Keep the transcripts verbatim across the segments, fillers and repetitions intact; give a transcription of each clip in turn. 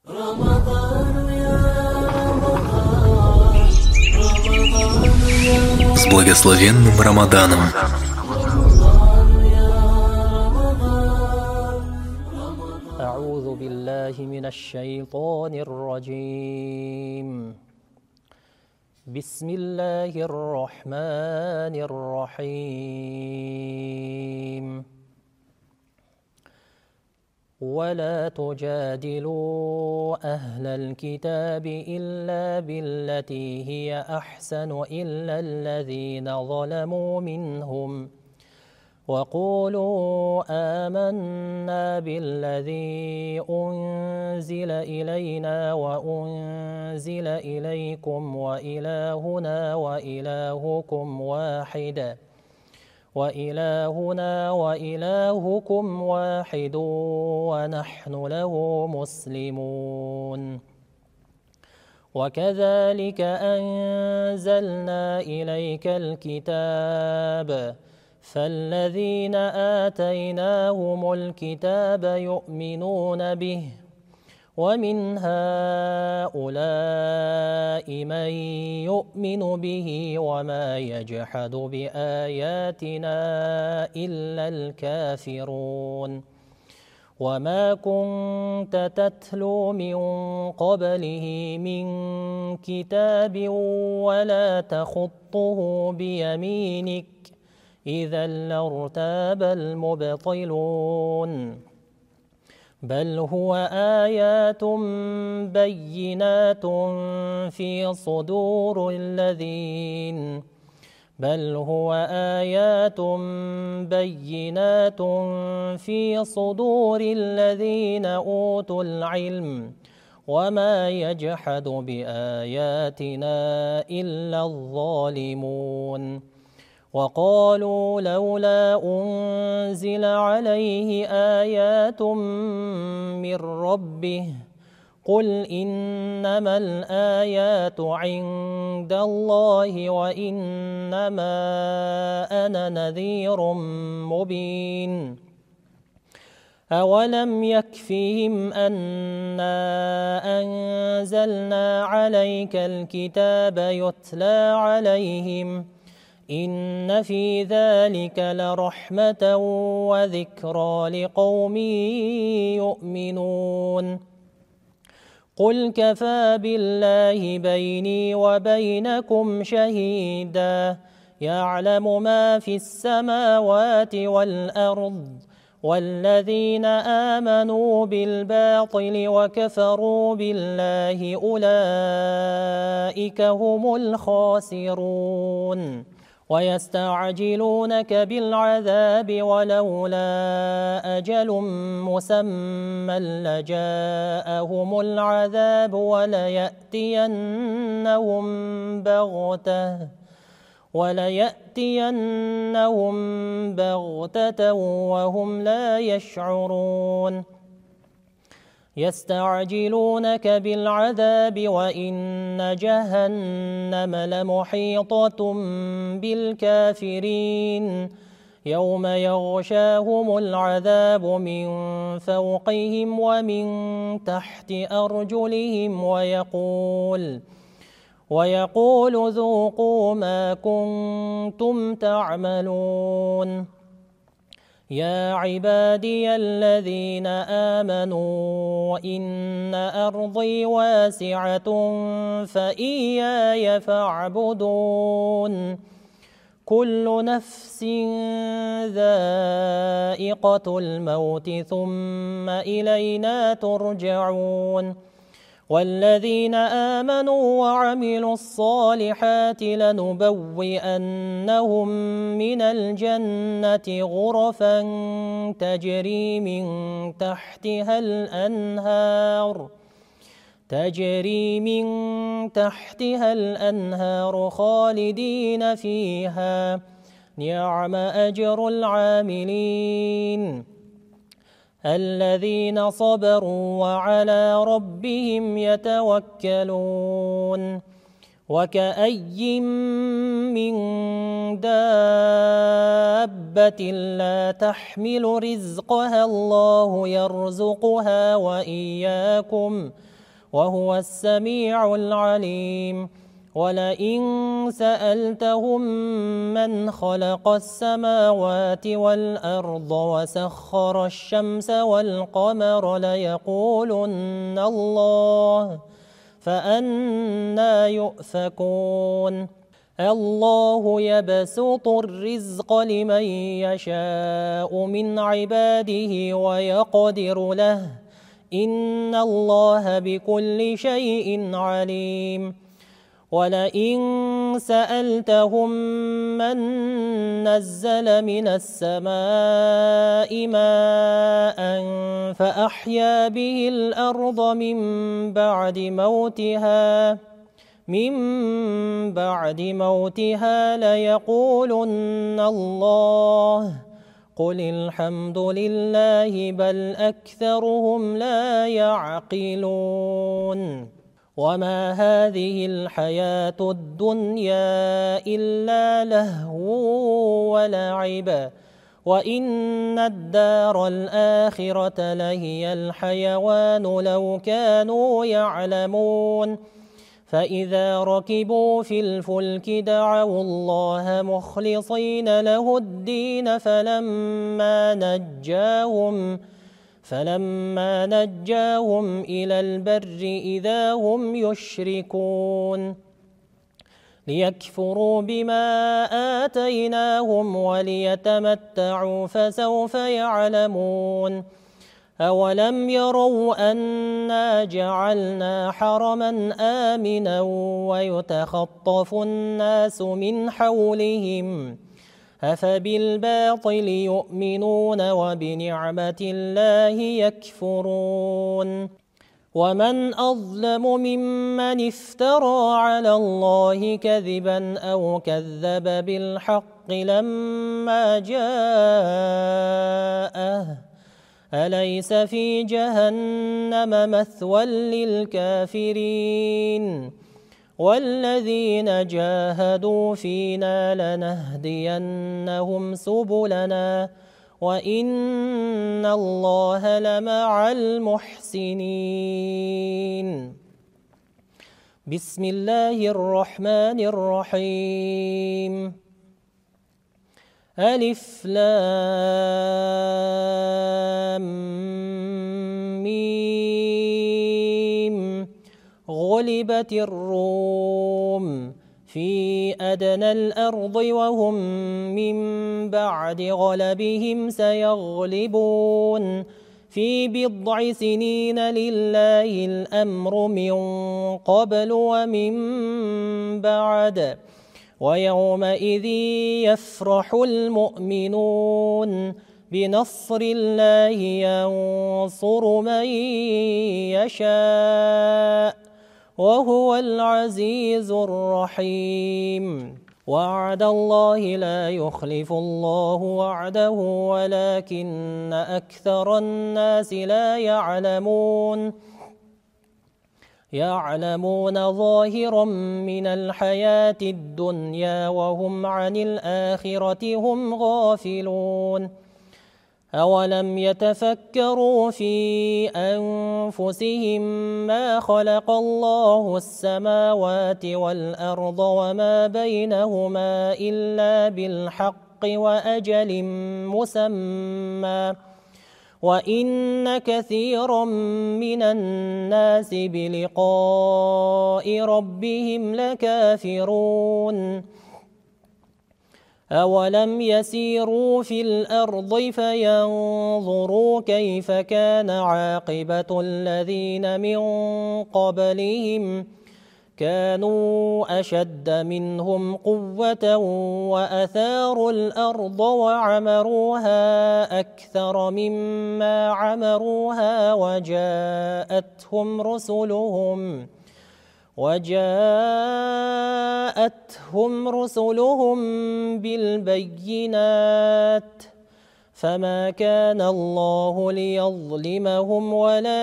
С благословенным Рамаданом! أعوذ بالله من الشيطان الرجيم. بسم الله الرحمن الرحيم. ولا تجادلوا أهل الكتاب إلا بالتي هي أحسن إلا الذين ظلموا منهم وقولوا آمنا بالذي أنزل إلينا وأنزل إليكم وإلهنا وإلهكم واحد وإلهنا وإلهكم واحد ونحن له مسلمون. وكذلك أنزلنا إليك الكتاب فالذين آتيناهم الكتاب يؤمنون به ومن هؤلاء من يؤمن به وما يجحد بآياتنا إلا الكافرون. وما كنت تتلو من قبله من كتاب ولا تخطه بيمينك إذا لارتاب المبطلون. بل هو آيات بينات في صدور الذين بل هو آيات بينات في صدور الذين أوتوا العلم وما يجحد بآياتنا إلا الظالمون. وقالوا لولا أنزل عليه آيات من ربه قل إنما الآيات عند الله وإنما أنا نذير مبين. أولم يكفهم أنا أنزلنا عليك الكتاب يتلى عليهم إن في ذلك لرحمة وذكرى لقوم يؤمنون. قل كفى بالله بيني وبينكم شهيدا يعلم ما في السماوات والأرض والذين آمنوا بالباطل وكفروا بالله أولئك هم الخاسرون. ويستعجلونك بالعذاب ولولا أجل مسمى لجاءهم العذاب وليأتينهم بغتة وليأتينهم بغتة وهم لا يشعرون. يستعجلونك بالعذاب وإن جهنم لمحيطة بالكافرين يوم يغشاهم العذاب من فوقهم ومن تحت أرجلهم ويقول ويقول ذوقوا ما كنتم تعملون. يا عبادي الذين آمنوا إن أرضي واسعة فإياي فاعبدون. كل نفس ذائقة الموت ثم إلينا ترجعون. والذين آمنوا وعملوا الصالحات لنبوئنهم من الجنة غرفا تجري من تحتها الأنهار تجري من تحتها الأنهار خالدين فيها نعم أجر العاملين الذين صبروا وعلى ربهم يتوكلون. وكأي من دابة لا تحمل رزقها الله يرزقها وإياكم وهو السميع العليم ولئن سألتهم من خلق السماوات والأرض وسخر الشمس والقمر ليقولن الله فأنى يؤفكون الله يبسط الرزق لمن يشاء من عباده ويقدر له إن الله بكل شيء عليم ولئن سألتهم من نزل من السماء ماء فأحيا به الأرض من بعد موتها من بعد موتها ليقولن الله قل الحمد لله بل أكثرهم لا يعقلون وما هذه الحياة الدنيا إلا لهو ولعب وإن الدار الآخرة لهي الحيوان لو كانوا يعلمون فإذا ركبوا في الفلك دعوا الله مخلصين له الدين فلما نجاهم فلما نجاهم إلى البر إذا هم يشركون ليكفروا بما آتيناهم وليتمتعوا فسوف يعلمون أولم يروا أنا جعلنا حرما آمنا ويتخطف الناس من حولهم أفبالباطل يؤمنون وبنعمة الله يكفرون ومن أظلم ممن افترى على الله كذبا أو كذب بالحق لما جاءه أليس في جهنم مثوى للكافرين والذين جاهدوا فينا لنهدينهم سبلنا وإن الله لمع المحسنين بسم الله الرحمن الرحيم ألف لام ميم غلبت الروم في أدنى الأرض وهم من بعد غلبهم سيغلبون في بضع سنين لله الأمر من قبل ومن بعد ويومئذ يفرح المؤمنون بنصر الله ينصر من يشاء وهو العزيز الرحيم وعد الله لا يخلف الله وعده ولكن أكثر الناس لا يعلمون يعلمون ظاهرا من الحياة الدنيا وهم عن الآخرة هم غافلون أولم يتفكروا في أنفسهم ما خلق الله السماوات والأرض وما بينهما إلا بالحق وأجل مسمى وإن كثيرا من الناس بلقاء ربهم لكافرون أولم يسيروا في الأرض فينظروا كيف كان عاقبة الذين من قبلهم كانوا أشد منهم قوة وأثاروا الأرض وعمروها أكثر مما عمروها وجاءتهم رسلهم وجاءتهم رسلهم بالبينات فما كان الله ليظلمهم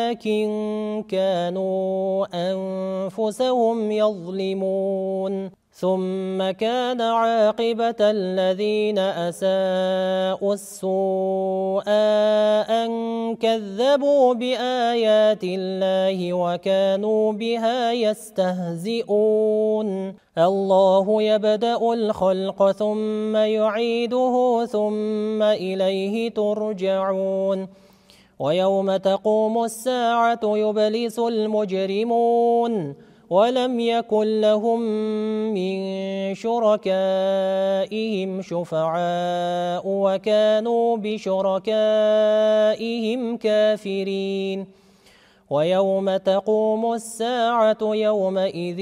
ولكن كانوا أنفسهم يظلمون ثم كان عاقبة الذين أساءوا السوء أن كذبوا بآيات الله وكانوا بها يستهزئون الله يبدأ الخلق ثم يعيده ثم إليه ترجعون ويوم تقوم الساعة يبلس المجرمون ولم يكن لهم من شركائهم شفعاء وكانوا بشركائهم كافرين ويوم تقوم الساعة يومئذ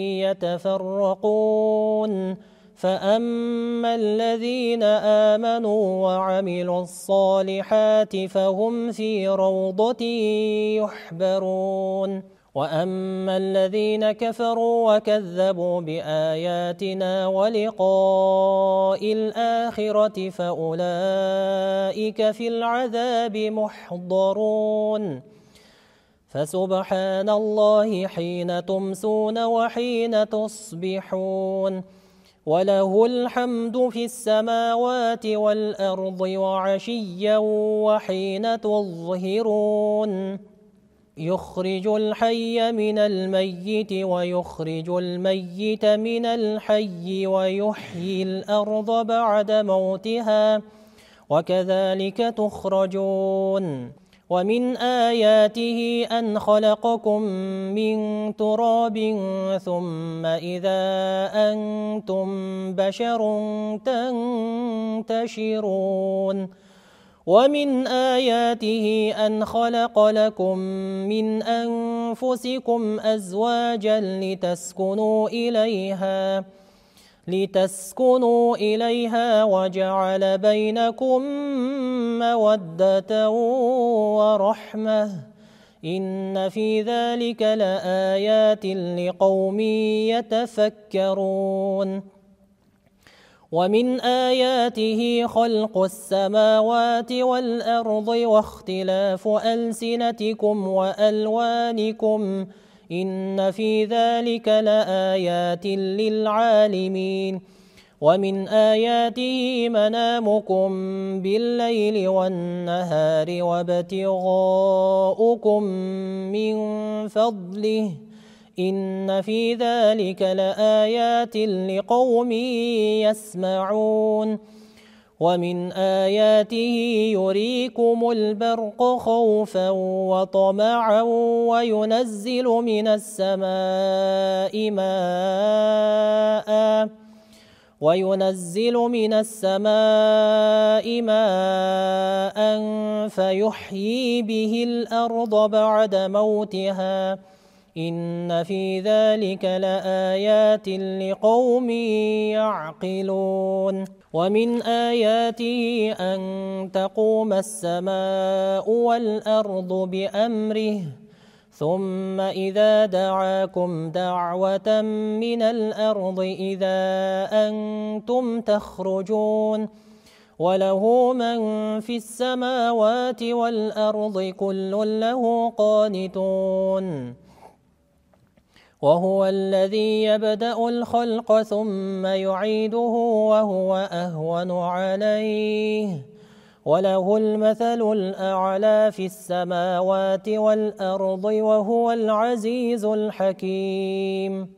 يتفرقون فأما الذين آمنوا وعملوا الصالحات فهم في روضة يحبرون وأما الذين كفروا وكذبوا بآياتنا ولقاء الآخرة فأولئك في العذاب محضرون فسبحان الله حين تمسون وحين تصبحون وله الحمد في السماوات والأرض وعشيا وحين تظهرون يخرج الحي من الميت ويخرج الميت من الحي ويحيي الأرض بعد موتها وكذلك تخرجون ومن آياته أن خلقكم من تراب ثم إذا أنتم بشر تنتشرون ومن آياته أن خلق لكم من أنفسكم أزواجا لتسكنوا إليها لتسكنوا إليها وجعل بينكم مودة ورحمة إن في ذلك لآيات لقوم يتفكرون ومن آياته خلق السماوات والأرض واختلاف ألسنتكم وألوانكم إن في ذلك لآيات للعالمين ومن آياته منامكم بالليل والنهار وابتغاؤكم من فضله إن في ذلك لآيات لقوم يسمعون ومن آياته يريكم البرق خوفا وطمعا وينزل من السماء ماء وينزل من السماء ماء فيحيي به الأرض بعد موتها إن في ذلك لآيات لقوم يعقلون ومن آياته أن تقوم السماء والأرض بأمره ثم إذا دعاكم دعوة من الأرض إذا أنتم تخرجون وله من في السماوات والأرض كل له قانتون وهو الذي يبدأ الخلق ثم يعيده وهو أهون عليه وله المثل الأعلى في السماوات والأرض وهو العزيز الحكيم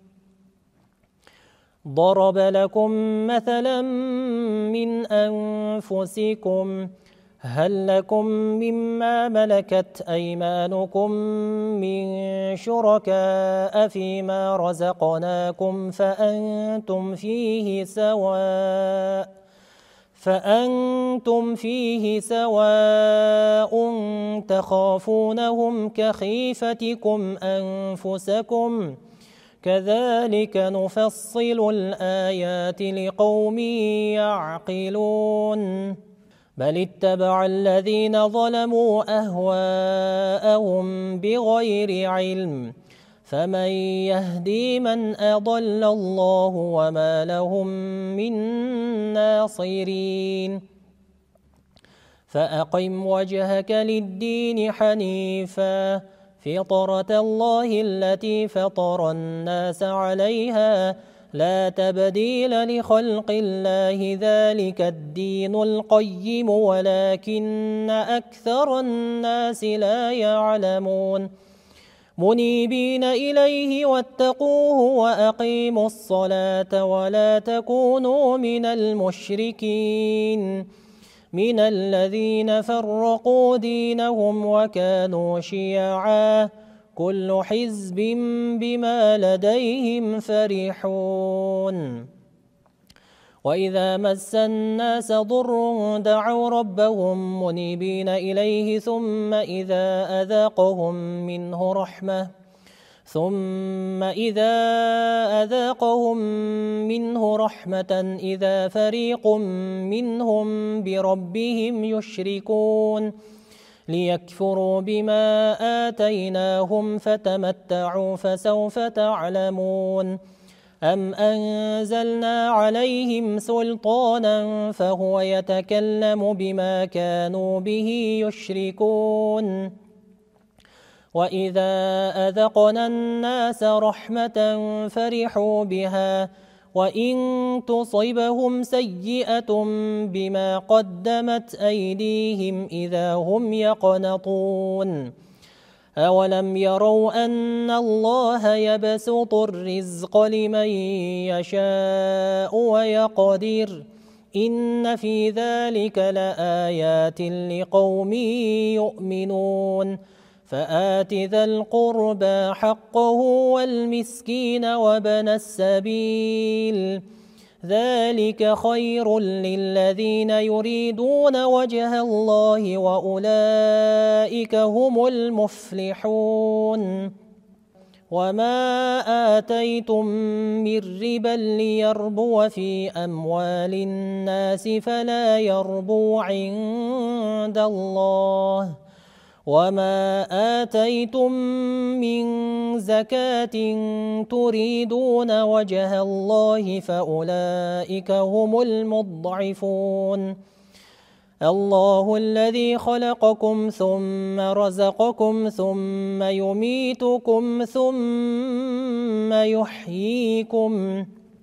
ضرب لكم مثلا من أنفسكم هل لكم مما ملكت أيمانكم من شركاء فيما رزقناكم فأنتم فيه سواء فأنتم فيه سواء تخافونهم كخيفتكم أنفسكم كذلك نفصل الآيات لقوم يعقلون بل اتبع الذين ظلموا أهواءهم بغير علم فمن يهدي من أضل الله وما لهم من ناصرين فأقم وجهك للدين حنيفا فطرة الله التي فطر الناس عليها لا تبديل لخلق الله ذلك الدين القيم ولكن أكثر الناس لا يعلمون منيبين إليه واتقوه وأقيموا الصلاة ولا تكونوا من المشركين من الذين فرقوا دينهم وكانوا شيعا كل حزب بما لديهم فرحون وإذا مس الناس ضر دعوا ربهم منيبين إليه ثم إذا أذاقهم منه رحمة ثم إذا أذاقهم منه رحمة إذا فريق منهم بربهم يشركون ليكفروا بما آتيناهم فتمتعوا فسوف تعلمون أم أنزلنا عليهم سلطانا فهو يتكلم بما كانوا به يشركون وإذا أذقنا الناس رحمة فرحوا بها وإن تصبهم سيئة بما قدمت أيديهم إذا هم يقنطون أولم يروا أن الله يبسط الرزق لمن يشاء ويقدر إن في ذلك لآيات لقوم يؤمنون فآت ذا القربى حقه والمسكين وابن السبيل ذلك خير للذين يريدون وجه الله وأولئك هم المفلحون وما آتيتم من ربا ليربو في أموال الناس فلا يربو عند الله وما آتيتم من زكاة تريدون وجه الله فأولئك هم المضعفون الله الذي خلقكم ثم رزقكم ثم يميتكم ثم يحييكم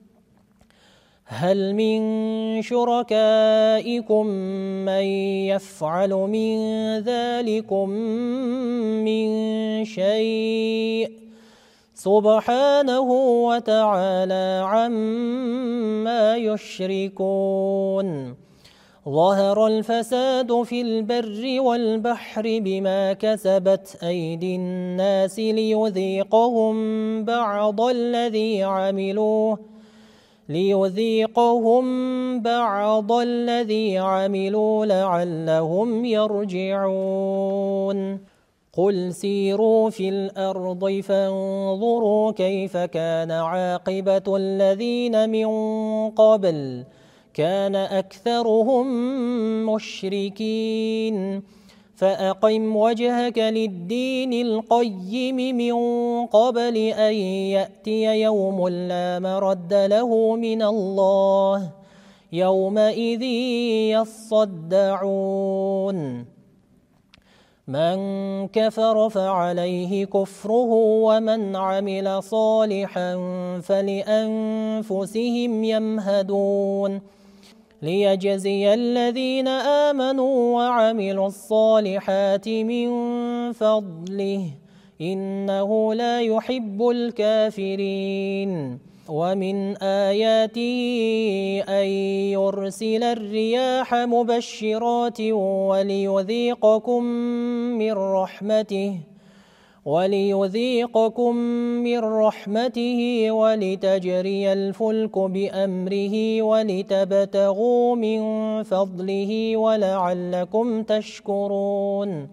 هل من شركائكم من يفعل من ذلكم من شيء سبحانه وتعالى عما يشركون ظهر الفساد في البر والبحر بما كسبت أيدي الناس ليذيقهم بعض الذي عملوه ليذيقهم بعض الذي عملوا لعلهم يرجعون قل سيروا في الأرض فانظروا كيف كان عاقبة الذين من قبل كان أكثرهم مشركين فأقم وجهك للدين القيم من قبل أن يأتي يوم لا مرد له من الله يومئذ يصدعون من كفر فعليه كفره ومن عمل صالحا فلأنفسهم يمهدون ليجزي الذين آمنوا وعملوا الصالحات من فضله إنه لا يحب الكافرين ومن آياته أن يرسل الرياح مبشرات وليذيقكم من رحمته وليذيقكم من رحمته ولتجري الفلك بأمره ولتبتغوا من فضله ولعلكم تشكرون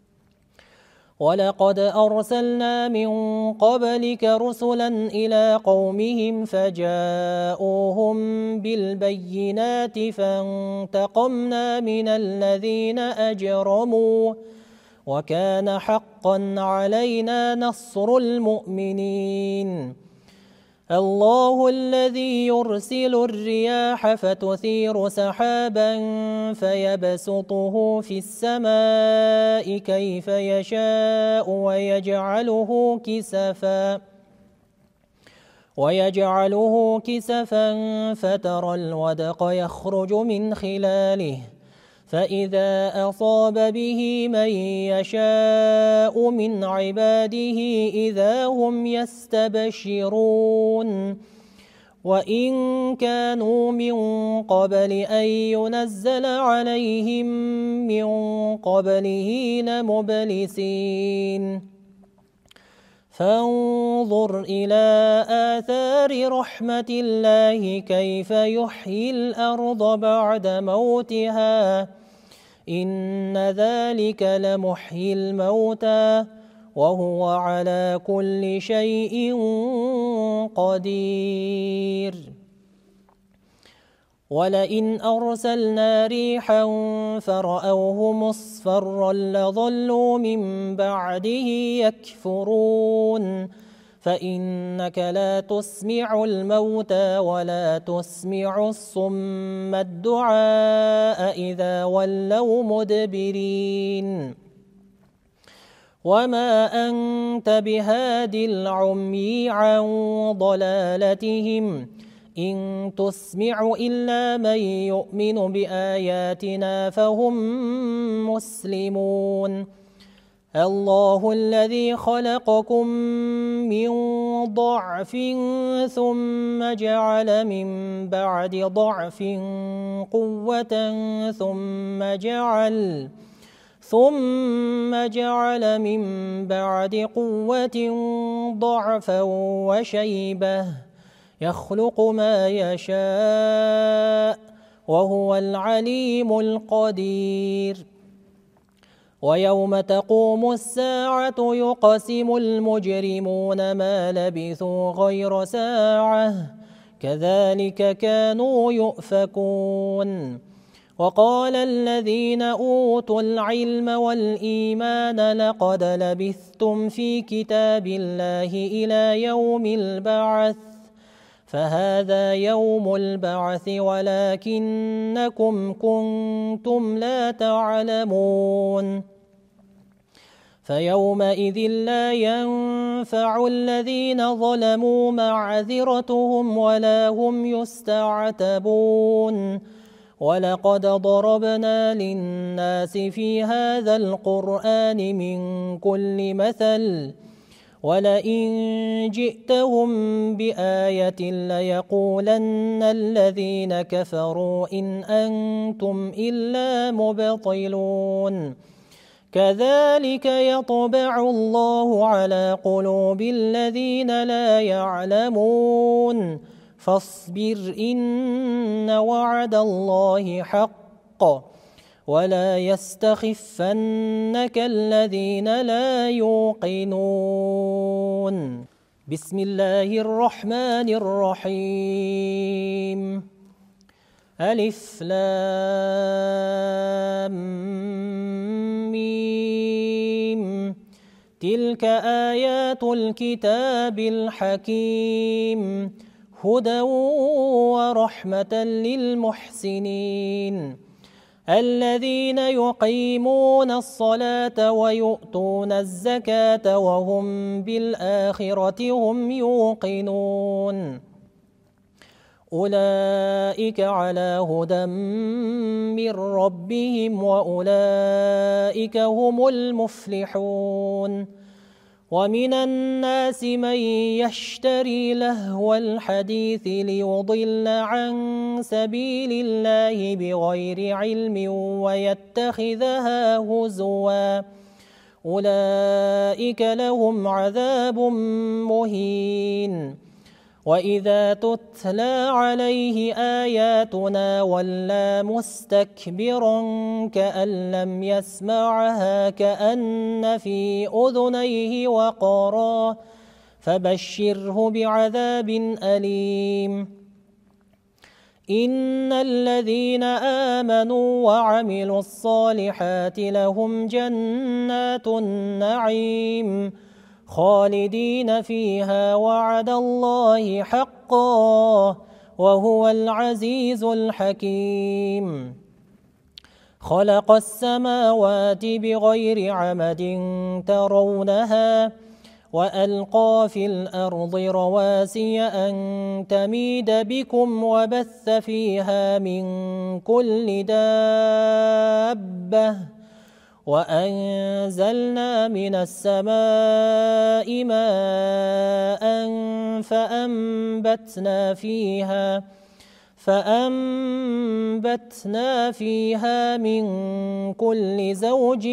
ولقد أرسلنا من قبلك رسلا إلى قومهم فجاءوهم بالبينات فانتقمنا من الذين أجرموا وكان حقا علينا نصر المؤمنين الله الذي يرسل الرياح فتثير سحابا فيبسطه في السماء كيف يشاء ويجعله كسفا ويجعله كسفا فترى الودق يخرج من خلاله فإذا أصاب به من يشاء من عباده إذا هم يستبشرون وإن كانوا من قبل أن ينزل عليهم من قبله لمبلسين فانظر إلى آثار رحمة الله كيف يحيي الأرض بعد موتها إن ذلك لمحيي الموتى وهو على كل شيء قدير ولئن أرسلنا ريحا فرأوه مصفرا لظلوا من بعده يكفرون فإنك لا تسمع الموتى ولا تسمع الصم الدعاء إذا ولوا مدبرين وما أنت بهاد العمي عن ضلالتهم إن تسمع إلا من يؤمن بآياتنا فهم مسلمون الله الذي خلقكم من ضعف ثم جعل من بعد ضعف قوة ثم جعل ثم جعل من بعد قوة ضعفا وشيبة يخلق ما يشاء وهو العليم القدير ويوم تقوم الساعة يقسم المجرمون ما لبثوا غير ساعة كذلك كانوا يؤفكون وقال الذين أوتوا العلم والإيمان لقد لبثتم في كتاب الله إلى يوم البعث فهذا يوم البعث ولكنكم كنتم لا تعلمون فيومئذ لا ينفع الذين ظلموا معذرتهم ولا هم يستعتبون ولقد ضربنا للناس في هذا القرآن من كل مثل ولئن جئتهم بآية ليقولن الذين كفروا إن أنتم إلا مبطلون كذلك يطبع الله على قلوب الذين لا يعلمون فاصبر إن وعد الله حق ولا يستخفنك الذين لا يوقنون بسم الله الرحمن الرحيم ألف لام ميم تلك آيات الكتاب الحكيم هدى ورحمة للمحسنين الذين يقيمون الصلاة ويؤتون الزكاة وهم بالآخرة هم يوقنون أولئك على هدى من ربهم وأولئك هم المفلحون ومن الناس من يشتري لهو الحديث ليضل عن سبيل الله بغير علم ويتخذها هزوا أولئك لهم عذاب مهين وإذا تتلى عليه آياتنا ولى مستكبرا كأن لم يسمعها كأن في أذنيه وقرا فبشره بعذاب أليم إن الذين آمنوا وعملوا الصالحات لهم جنات النعيم خالدين فيها وعد الله حقا وهو العزيز الحكيم خلق السماوات بغير عمد ترونها وألقى في الأرض رواسي أن تميد بكم وبث فيها من كل دابة وأنزلنا من السماء ماء فأنبتنا فيها فأنبتنا فيها من كل زوج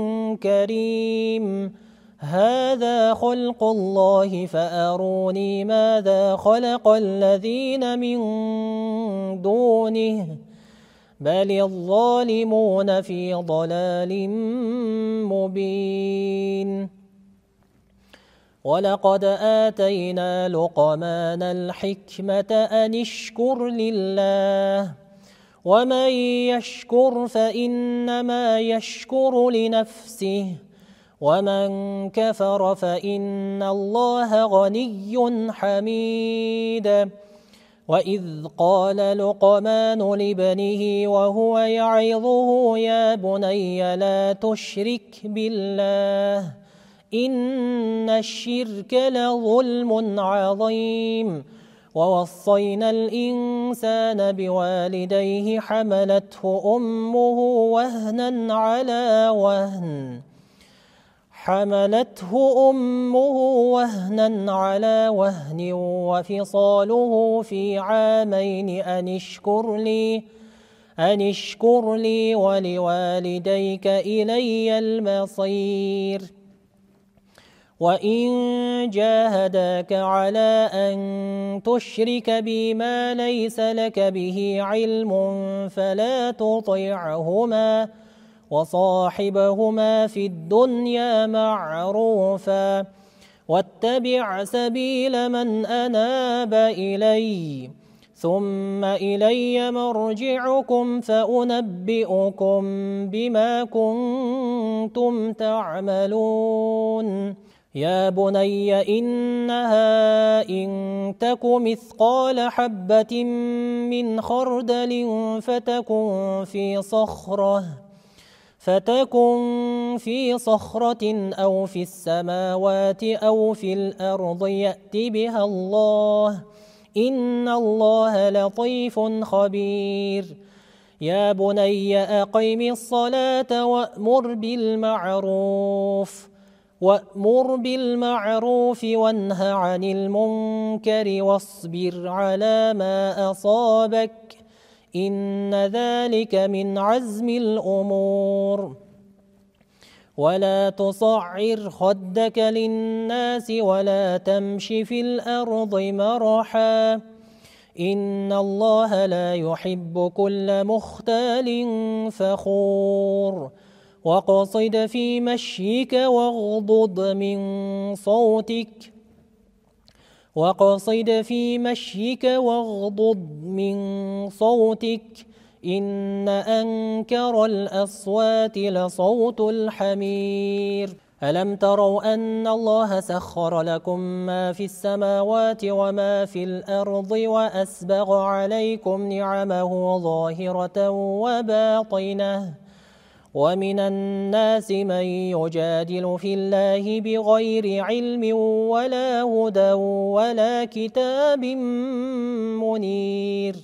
كريم هذا خلق الله فأروني ماذا خلق الذين من دونه بل الظالمون في ضلال مبين ولقد آتينا لقمان الحكمة أن اشكر لله ومن يشكر فإنما يشكر لنفسه ومن كفر فإن الله غني حميد وإذ قال لقمان لابنه وهو يعظه يا بني لا تشرك بالله إن الشرك لظلم عظيم ووصينا الإنسان بوالديه حملته أمه وهنا على وهن حملته أمه وهنا على وهن وفصاله في عامين أن اشكر لي أن اشكر لي ولوالديك إلي المصير وإن جاهداك على أن تشرك بي ما ليس لك به علم فلا تطعهما وصاحبهما في الدنيا معروفا واتبع سبيل من أناب إلي ثم إلي مرجعكم فأنبئكم بما كنتم تعملون يا بني إنها إن تك مثقال حبة من خردل فتكن في صخرة فتكن في صخرة أو في السماوات أو في الأرض يأت بها الله إن الله لطيف خبير يا بني أقم الصلاة وأمر بالمعروف وأمر بالمعروف وانه عن المنكر واصبر على ما أصابك إن ذلك من عزم الأمور ولا تصعر خدك للناس ولا تمش في الأرض مرحا إن الله لا يحب كل مختال فخور واقصد في مشيك واغضض من صوتك واقصد في مشيك واغضض من صوتك إن أنكر الأصوات لصوت الحمير ألم تروا أن الله سخر لكم ما في السماوات وما في الأرض وأسبغ عليكم نعمه ظاهرة وباطنة ومن الناس من يجادل في الله بغير علم ولا هدى ولا كتاب منير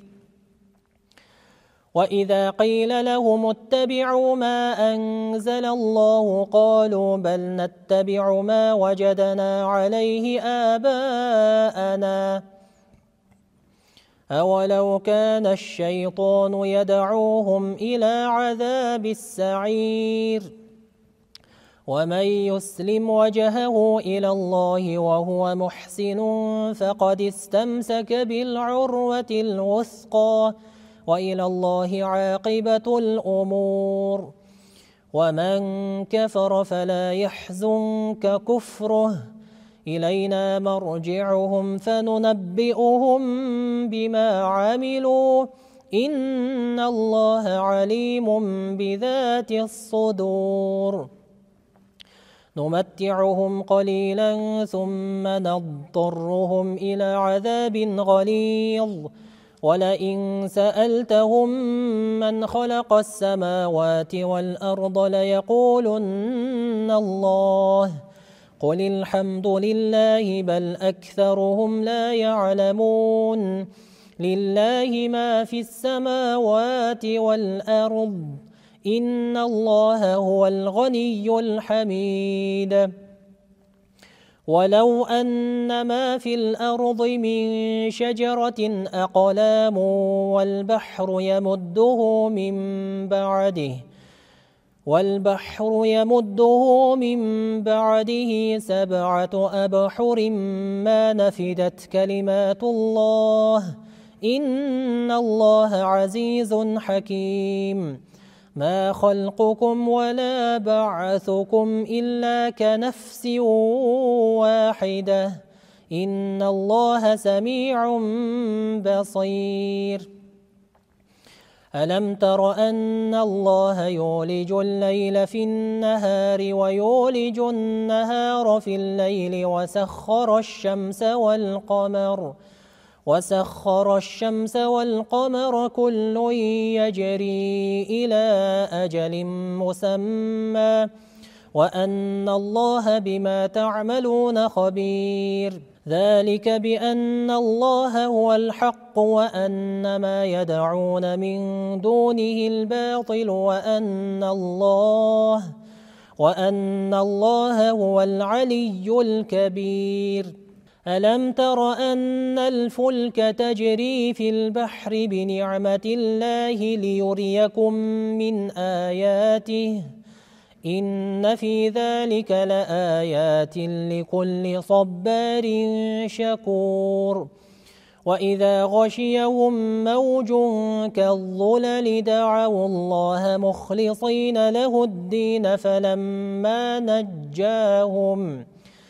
وإذا قيل لهم اتبعوا ما أنزل الله قالوا بل نتبع ما وجدنا عليه آباءنا أولو كان الشيطان يدعوهم إلى عذاب السعير ومن يسلم وجهه إلى الله وهو محسن فقد استمسك بالعروة الوثقى وإلى الله عاقبة الأمور ومن كفر فلا يحزنك كفره إلينا مرجعهم فننبئهم بما عملوا إن الله عليم بذات الصدور نمتعهم قليلا ثم نضطرهم إلى عذاب غليظ ولئن سألتهم من خلق السماوات والأرض ليقولن الله قل الحمد لله بل أكثرهم لا يعلمون لله ما في السماوات والأرض إن الله هو الغني الحميد ولو أن ما في الأرض من شجرة أقلام والبحر يمده من بعده والبحر يمده من بعده سبعة أبحر ما نفدت كلمات الله إن الله عزيز حكيم ما خلقكم ولا بعثكم إلا كنفس واحدة إن الله سميع بصير ألم تر أن الله يولج الليل في النهار ويولج النهار في الليل وسخر الشمس والقمر وسخر الشمس والقمر كل يجري إلى أجل مسمى وأن الله بما تعملون خبير ذلك بأن الله هو الحق وأن ما يدعون من دونه الباطل وأن الله وأن الله هو العلي الكبير ألم تر أن الفلك تجري في البحر بنعمة الله ليريكم من آياته إن في ذلك لآيات لكل صبار شكور وإذا غشيهم موج كالظلل دعوا الله مخلصين له الدين فلما نجاهم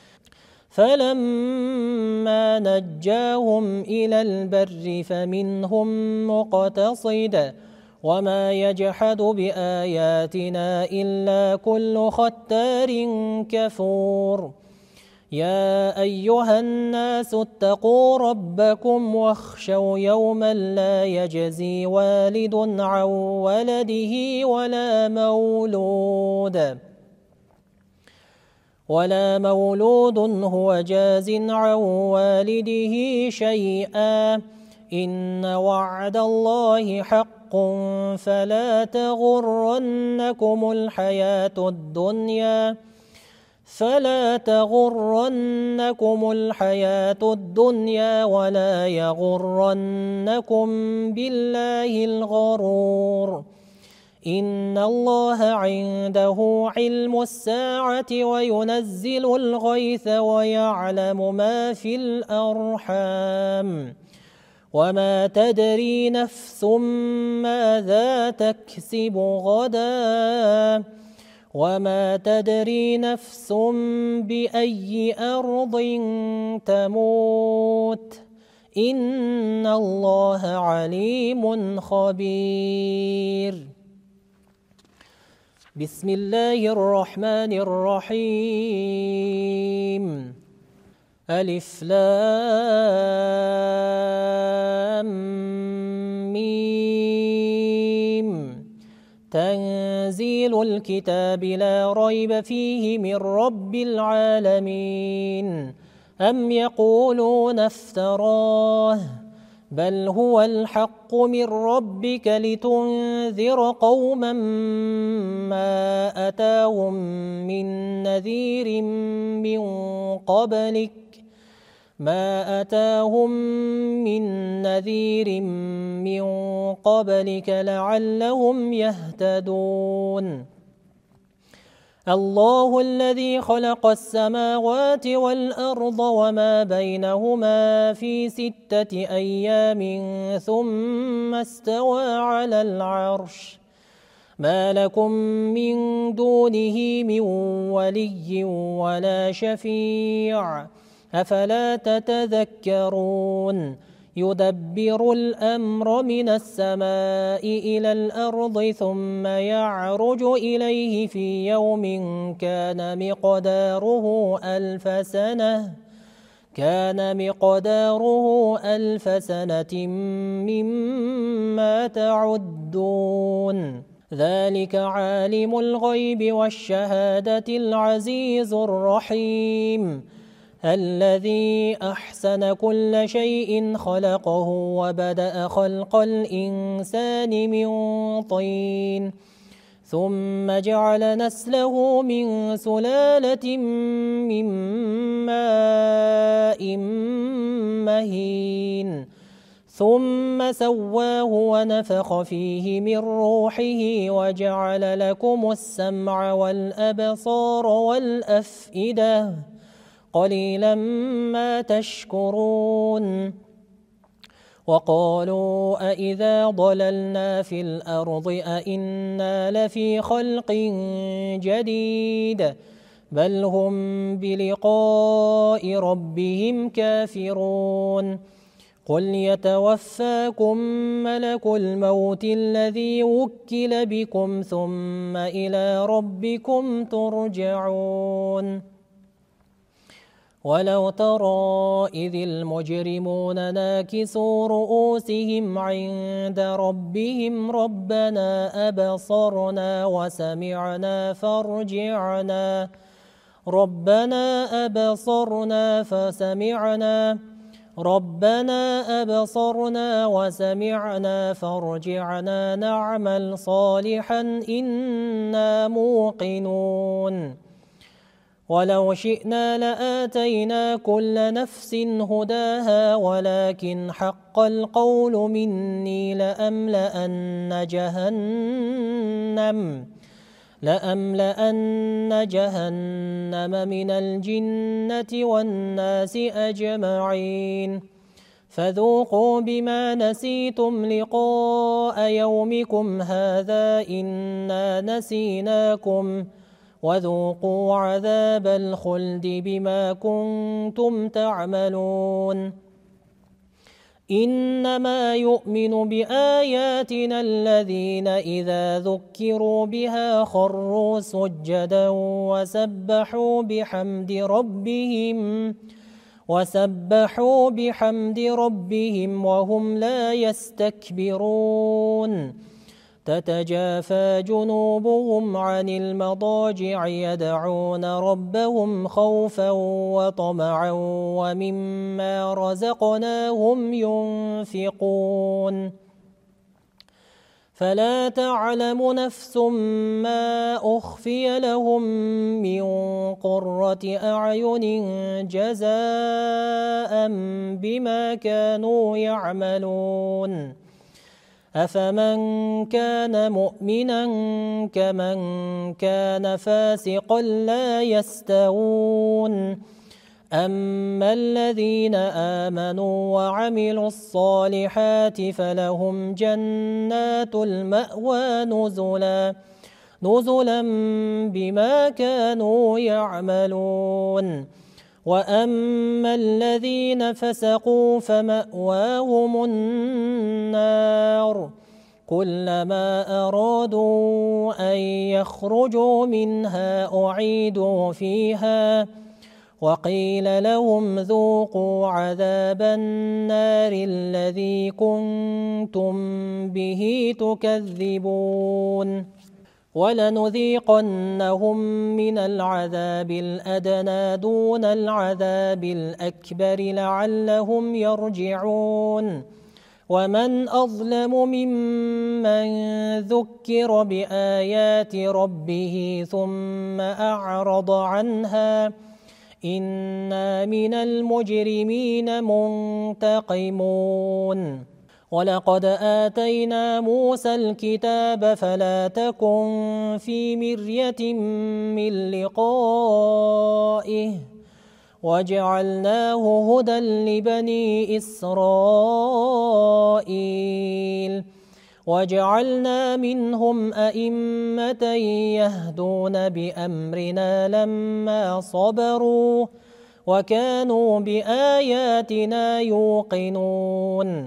فلما نجاهم إلى البر فمنهم مقتصد وما يجحد بآياتنا إلا كل ختار كفور يا أيها الناس اتقوا ربكم واخشوا يوما لا يجزي والد عن ولده ولا مولود ولا مولود هو جاز عن والده شيئا إن وعد الله حق فلا تغرنكم الحياة الدنيا فلا تغرنكم الحياة الدنيا ولا يغرنكم بالله الغرور إن الله عنده علم الساعة وينزل الغيث ويعلم ما في الأرحام وما تدري نفس ماذا تكسب غدا وما تدري نفس بأي أرض تموت إن الله عليم خبير بسم الله الرحمن الرحيم ألف لام ميم تنزيل الكتاب لا ريب فيه من رب العالمين أم يقولون افتراه بل هو الحق من ربك لتنذر قوما ما أتاهم من نذير من قبلك ما أتاهم من نذير من قبلك لعلهم يهتدون الله الذي خلق السماوات والأرض وما بينهما في ستة أيام ثم استوى على العرش ما لكم من دونه من ولي ولا شفيع أفلا تتذكرون يدبر الأمر من السماء إلى الأرض ثم يعرج إليه في يوم كان مقداره ألف سنة كان مقداره ألف سنة مما تعدون ذلك عالم الغيب والشهادة العزيز الرحيم الذي أحسن كل شيء خلقه وبدأ خلق الإنسان من طين ثم جعل نسله من سلالة من ماء مهين ثم سواه ونفخ فيه من روحه وجعل لكم السمع والأبصار والأفئدة قليلا ما تشكرون وقالوا أإذا ضللنا في الأرض أإنا لفي خلق جديد بل هم بلقاء ربهم كافرون قل يتوفاكم ملك الموت الذي وكل بكم ثم إلى ربكم ترجعون ولو ترى إذ المجرمون ناكسوا رؤوسهم عند ربهم ربنا أبصرنا وسمعنا فارجعنا ربنا أبصرنا فسمعنا ربنا أبصرنا وسمعنا فارجعنا نعمل صالحا إنا موقنون ولو شئنا لآتينا كل نفس هداها ولكن حق القول مني لأملأن جهنم لأملأن جهنم من الجنة والناس أجمعين فذوقوا بما نسيتم لقاء يومكم هذا إنا نسيناكم وذوقوا عذاب الخلد بما كنتم تعملون إنما يؤمن بآياتنا الذين إذا ذكروا بها خروا سجدا وسبحوا بحمد ربهم وسبحوا بحمد ربهم وهم لا يستكبرون تتجافى جنوبهم عن المضاجع يدعون ربهم خوفا وطمعا ومما رزقناهم ينفقون فلا تعلم نفس ما أخفي لهم من قرة أعين جزاء بما كانوا يعملون أفمن كان مؤمنا كمن كان فاسقا لا يستوون أما الذين آمنوا وعملوا الصالحات فلهم جنات المأوى نزلا نزلا بما كانوا يعملون وأما الذين فسقوا فمأواهم النار كلما أرادوا أن يخرجوا منها أعيدوا فيها وقيل لهم ذوقوا عذاب النار الذي كنتم به تكذبون ولنذيقنهم من العذاب الأدنى دون العذاب الأكبر لعلهم يرجعون ومن أظلم ممن ذكر بآيات ربه ثم أعرض عنها إنا من المجرمين منتقمون ولقد آتينا موسى الكتاب فلا تكن في مرية من لقائه وجعلناه هدى لبني إسرائيل وجعلنا منهم أئمة يهدون بأمرنا لما صبروا وكانوا بآياتنا يوقنون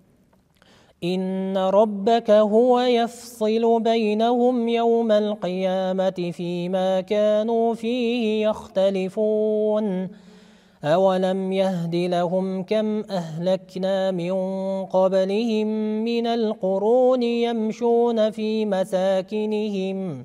إن ربك هو يفصل بينهم يوم القيامة فيما كانوا فيه يختلفون أولم يهد لهم كم أهلكنا من قبلهم من القرون يمشون في مساكنهم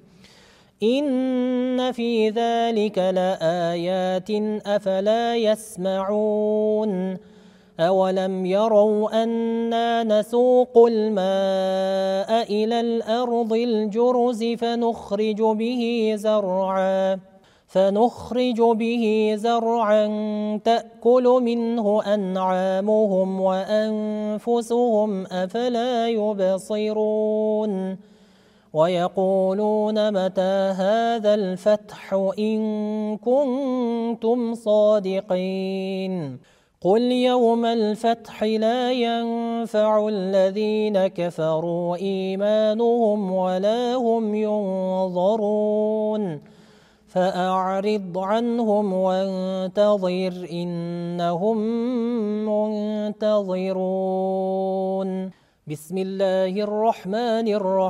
إن في ذلك لآيات أفلا يسمعون أولم يروا أنا نسوق الماء إلى الأرض الجرز فنخرج به زرعا فنخرج به زرعا تأكل منه أنعامهم وأنفسهم أفلا يبصرون ويقولون متى هذا الفتح إن كنتم صادقين قل يوم الفتح لا ينفع الذين كفروا إيمانهم ولا هم ينظرون فأعرض عنهم وانتظر إنهم منتظرون بسم الله الرحمن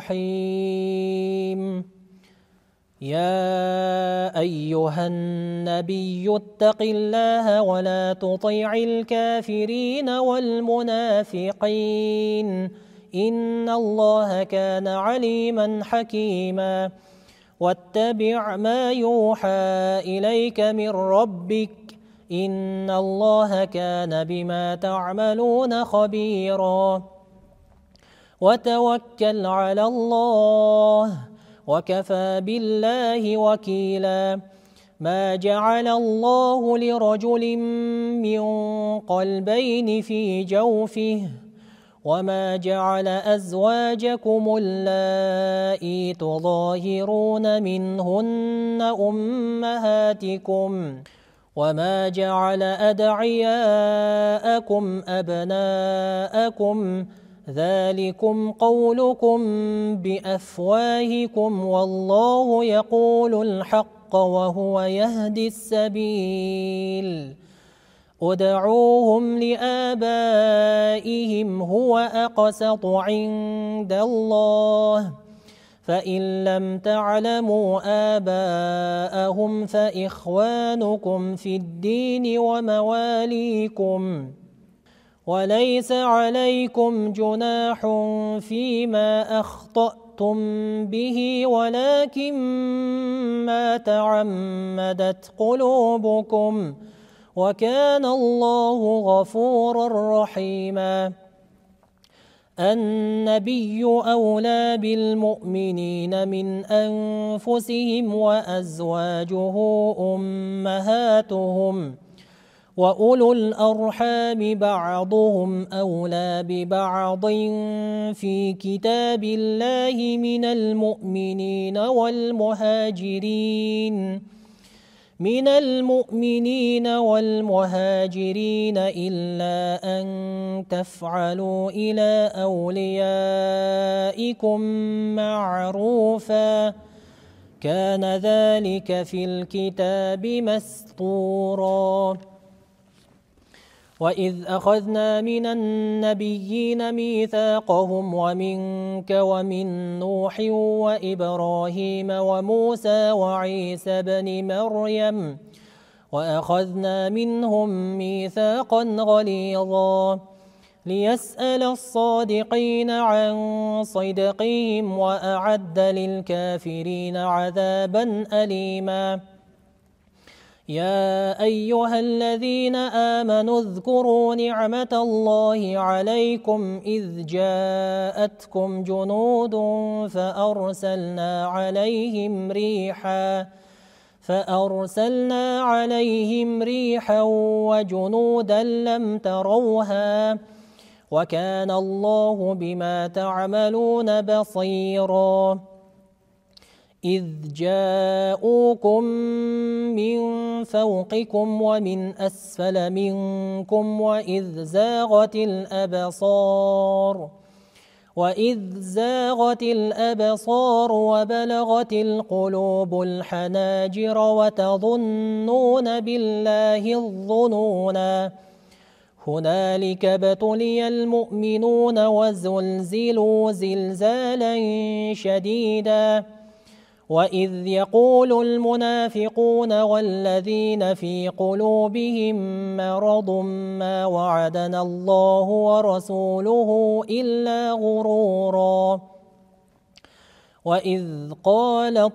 الرحيم يا أيها النبي اتق الله ولا تطع الكافرين والمنافقين إن الله كان عليما حكيما واتبع ما يوحى إليك من ربك إن الله كان بما تعملون خبيرا وتوكل على الله وكفى بالله وكيلا ما جعل الله لرجل من قلبين في جوفه وما جعل أزواجكم اللائي تظاهرون منهن أمهاتكم وما جعل أدعياءكم أبناءكم ذلكم قولكم بأفواهكم والله يقول الحق وهو يهدي السبيل ادعوهم لآبائهم هو أقسط عند الله فإن لم تعلموا آباءهم فإخوانكم في الدين ومواليكم وليس عليكم جناح فيما أخطأتم به ولكن ما تعمدت قلوبكم وكان الله غفورا رحيما النبي أولى بالمؤمنين من أنفسهم وأزواجه أمهاتهم وأولو الأرحام بعضهم أولى ببعض في كتاب الله من المؤمنين والمهاجرين من المؤمنين والمهاجرين إلا أن تفعلوا إلى أوليائكم معروفا كان ذلك في الكتاب مسطورا وإذ أخذنا من النبيين ميثاقهم ومنك ومن نوح وإبراهيم وموسى وعيسى بن مريم وأخذنا منهم ميثاقا غليظا ليسأل الصادقين عن صدقهم وأعد للكافرين عذابا أليما يا أيها الذين آمنوا اذكروا نعمة الله عليكم إذ جاءتكم جنود فأرسلنا عليهم ريحا فأرسلنا عليهم ريحا وجنودا لم تروها وكان الله بما تعملون بصيرا إذ جاءوكم من فوقكم ومن أسفل منكم وإذ زاغت الأبصار وإذ زاغت الأبصار وبلغت القلوب الحناجر وتظنون بالله الظنونا هنالك ابتلي المؤمنون وزلزلوا زلزالا شديدا وإذ يقول المنافقون والذين في قلوبهم مرض ما وعدنا الله ورسوله إلا غرورا. وإذ قالت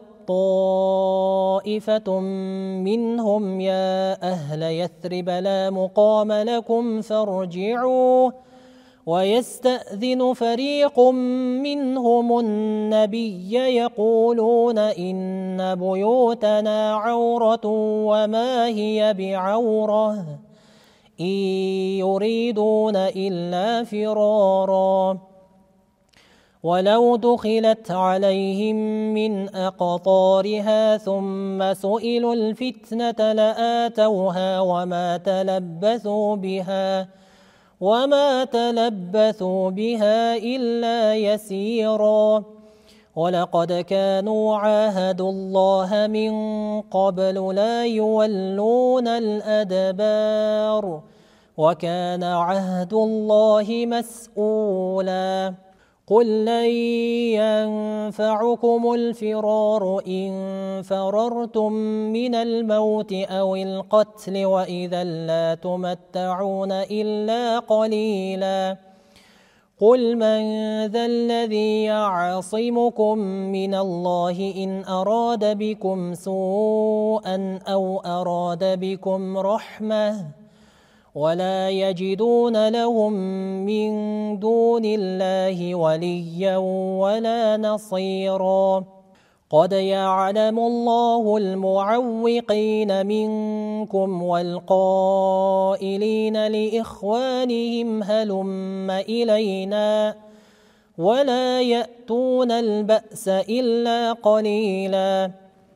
طائفة منهم يا أهل يثرب لا مقام لكم فارجعوا ويستأذن فريق منهم النبي يقولون إن بيوتنا عورة وما هي بعورة إن يريدون إلا فرارا. ولو دخلت عليهم من أقطارها ثم سئلوا الفتنة لآتوها وما تلبثوا بها وما تلبثوا بها إلا يسيرا. ولقد كانوا عاهدوا الله من قبل لا يولون الأدبار وكان عهد الله مسؤولا. قل لن ينفعكم الفرار إن فررتم من الموت أو القتل وإذا لا تمتعون إلا قليلا. قل من ذا الذي يعصمكم من الله إن أراد بكم سوءا أو أراد بكم رحمة ولا يجدون لهم من دون الله وليا ولا نصيرا. قد يعلم الله المعوقين منكم والقائلين لإخوانهم هلم إلينا ولا يأتون البأس إلا قليلا.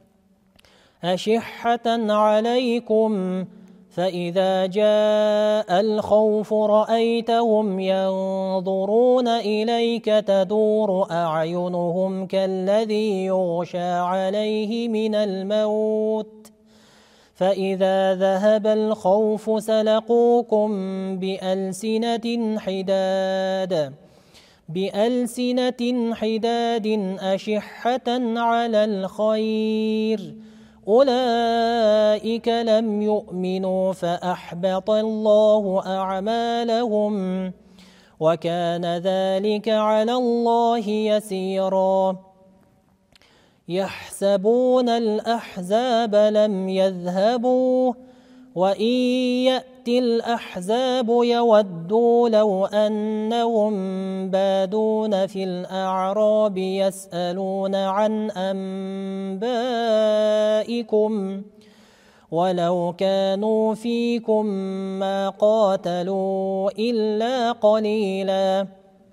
أشحة عليكم فإذا جاء الخوف رأيتهم ينظرون إليك تدور أعينهم كالذي يغشى عليه من الموت فإذا ذهب الخوف سلقوكم بألسنة حداد بألسنة حداد أشحة على الخير أولئك لم يؤمنوا فأحبط الله أعمالهم وكان ذلك على الله يسيرا. يحسبون الأحزاب لم يذهبوا وإن يأتي الأحزاب يودوا لو أنهم بادون في الأعراب يسألون عن أنبائكم ولو كانوا فيكم ما قاتلوا إلا قليلا.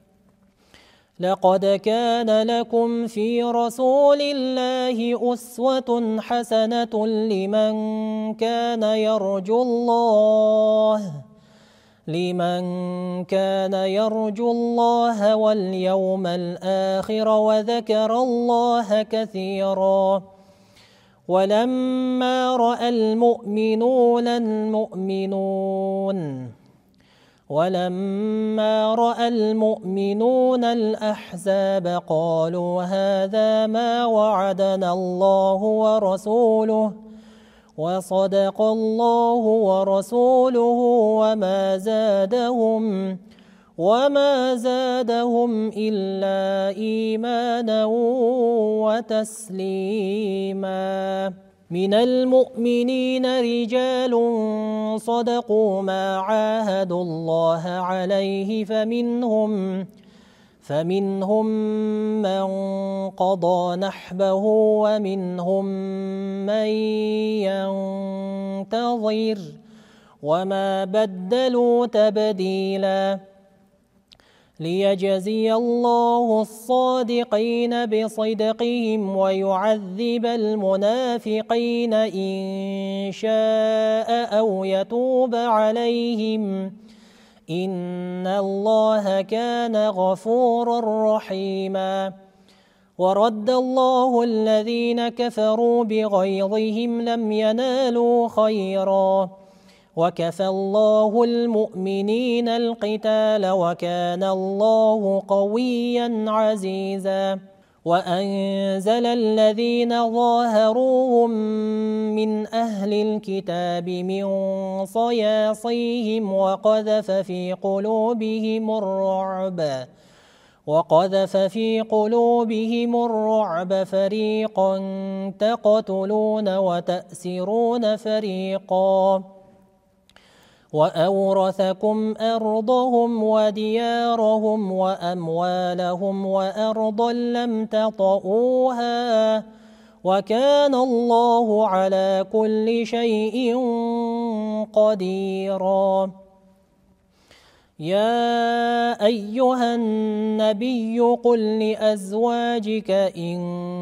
لقد كان لكم في رسول الله أسوة حسنة لمن كان يرجو الله لمن كان يرجو الله واليوم الآخر وذكر الله كثيرا. ولما رأى المؤمنون المؤمنون ولما رأى المؤمنون الأحزاب قالوا هذا ما وعدنا الله ورسوله وصدق الله ورسوله وما زادهم وما زادهم إلا إيمانا وتسليما. من المؤمنين رجال صدقوا ما عاهدوا الله عليه فمنهم فمنهم من قضى نحبه ومنهم من ينتظر وما بدلوا تبديلا. ليجزي الله الصادقين بصدقهم ويعذب المنافقين إن شاء أو يتوب عليهم إن الله كان غفورا رحيما. ورد الله الذين كفروا بغيظهم لم ينالوا خيرا وكفى الله المؤمنين القتال وكان الله قويا عزيزا. وأنزل الذين ظاهروهم من أهل الكتاب من صياصيهم وقذف في قلوبهم الرعب وقذف في قلوبهم الرعب فريقا تقتلون وتأسرون فريقا وأورثكم أرضهم وديارهم وأموالهم وأرضا لم تطئوها وكان الله على كل شيء قديرا. يا أيها النبي قل لأزواجك إن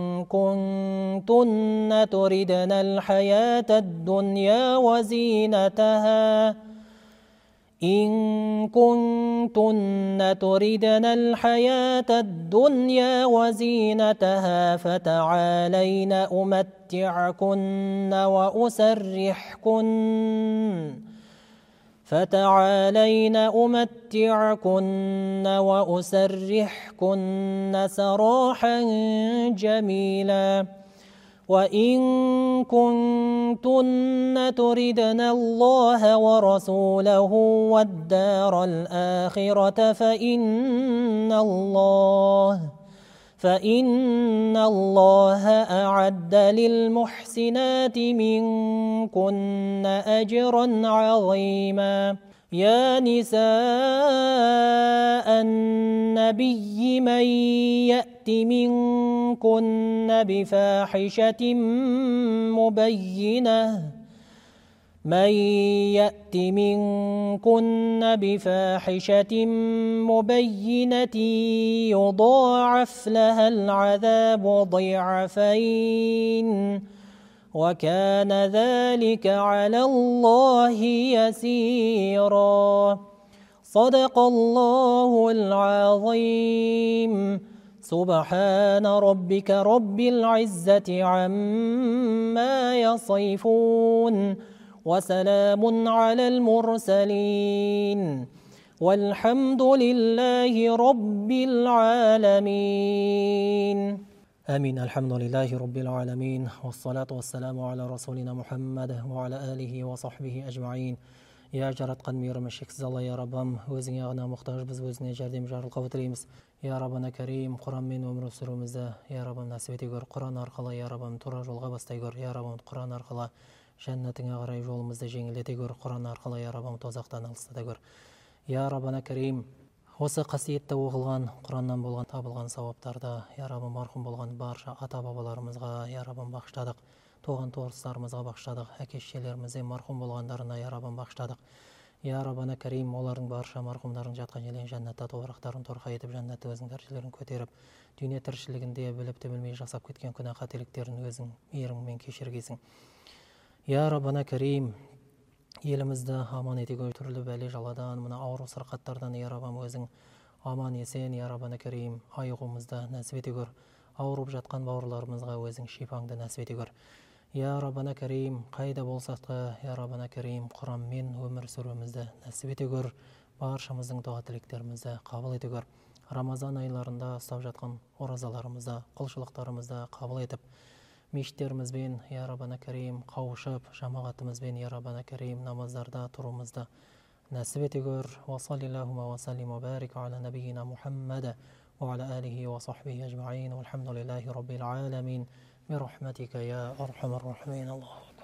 كنتن تردن الحياة الدنيا وزينتها إن كنتن تردن الحياة الدنيا وزينتها فتعالين أمتعكن وأسرحكن فتعالين أمتعكن وأسرحكن سراحا جميلا وإن كنتن تردن الله ورسوله والدار الآخرة فإن الله فإن الله أعد للمحسنات منكن أجرا عظيما. يا نساء النبي من يأت منكن بفاحشة مبينة من يأت منكن بفاحشة مبينة يضاعف لها العذاب ضعفين وكان ذلك على الله يسيرا. صدق الله العظيم. سبحان ربك رب العزة عما يصفون وسلام على المرسلين والحمد لله رب العالمين. آمين. الحمد لله رب العالمين والصلاة والسلام على رسولنا محمد وعلى آله وصحبه أجمعين. يا жаратқан мейірім шексіз Алла, я Раббам, өзіңе ғана мұқтажбыз, өзіне жәрдем жарылқау тілейміз. Я Раббана Карим, Құранмен өмір сүруімізді, я Раббам нәсіп ете көр. Құран арқылы, я Раббам, тура жолға бастай көр. Я Раббам, Құран арқылы жәннатыңа қарай жолымызды жеңілдете көр. Құран арқылы, я Раббам, тозақтан алыстата көр. Я Раббана Карим, осы қасиетті оқылған Құраннан болған табылған сауаптарды, я Раббам, марқұм болған барша ата бабаларымызға, я Раббам, бағыштадық. Туған туыстарымызға бағыштадық. Әке-шешелерімізде марқұм болғандарына, я Раббам, бағыштадық. Я Раббана Карим, олардың барша марқұмдарын жатқан жерден жәннатта тобырақтарын торқа етіп, жәннатта өзің дәрежелерін көтеріп, дүние тіршілігінде біліп те білмей жасап кеткен күнә қателіктерін өзің мейіріңмен кешіргейсің. Я Раббана Карим, елімізді аман ете көр. Түрлі бәле жаладан, мына ауру сырқаттардан, я Раббам, өзің аман есен, я Раббана Карим, айығуымызды нәсіп ете көр. Ауырып жатқан бауырларымызға өзің шипаңды нәсіп ете көр. Я Раббана Карим, қайда болсақ та, я Раббана Карим, Құранмен өмір сүруімізді нәсіп ете көр. Баршамыздың дұға тілектерімізді қабыл ете көр. Рамазан айларында ұстап жатқан оразаларымызды, құлшылықтарымызды қабыл етіп, мешіттерімізбен, я Раббана Карим, қауышып, жамағатымызбен, я Раббана Карим, намаздарда тұруымызды нәсіп ете көр. Ва саллиллахума ва саллим ва барик аля набийина Мухаммада ва аля алихи ва сахбихи ажмаин. Вальхамдулиллахи раббил аламин. برحمتك يا أرحم الراحمين. الله